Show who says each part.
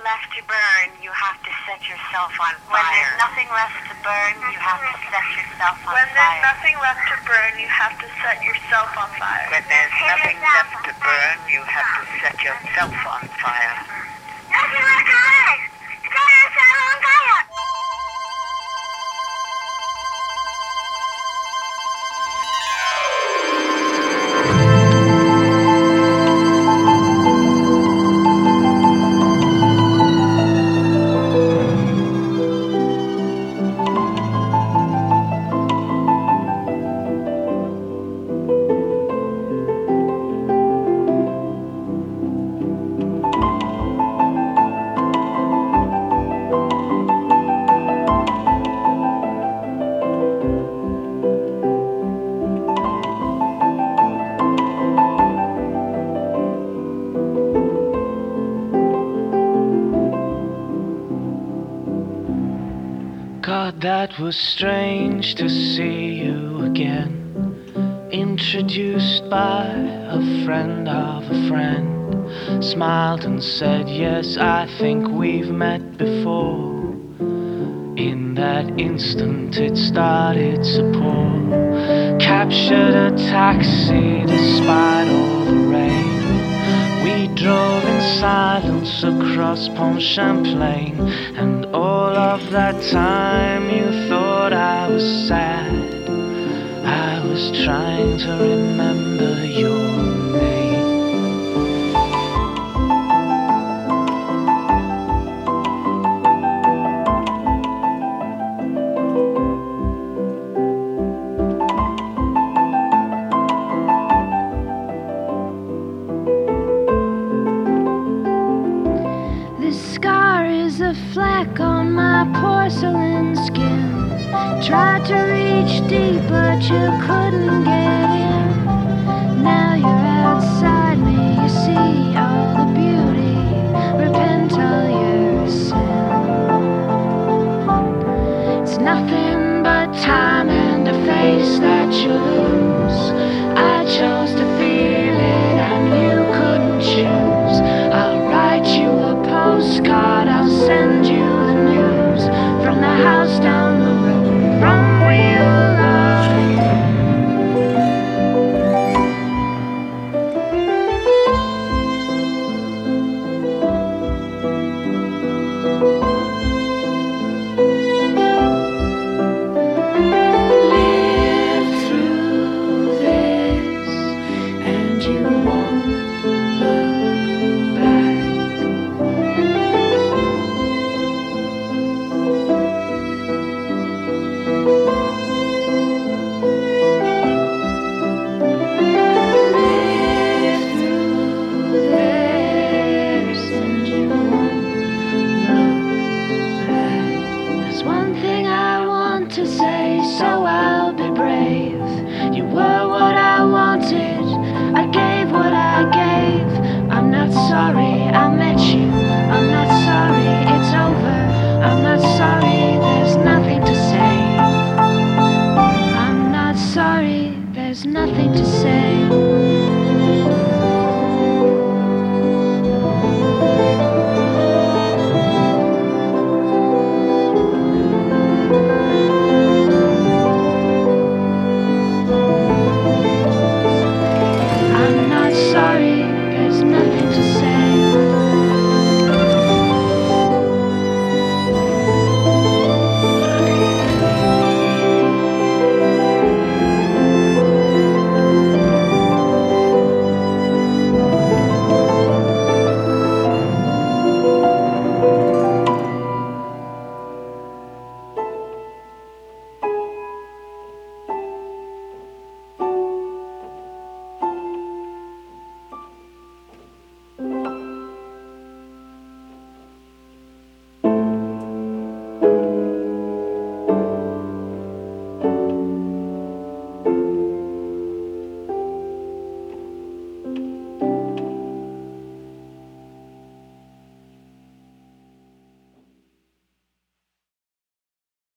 Speaker 1: left to burn, you have to set yourself on fire. When there's nothing left to burn, you have to set yourself on fire.
Speaker 2: When there's nothing left to burn, you have to set yourself on fire.
Speaker 1: When there's nothing left to burn, you have to set yourself on fire. Nothing left to burn! Set yourself on fire!
Speaker 3: God, that was strange to see you again. Introduced by a friend of a friend. Smiled and said, yes, I think we've met before. In that instant it started to pour. Captured a taxi despite all the rain. We drove in silence across Pont Champlain. And all of that time you thought I was sad. I was trying to remember your name.
Speaker 4: This scar is a fleck on my porcelain skin. Tried to reach deep, but you couldn't get in. Now you're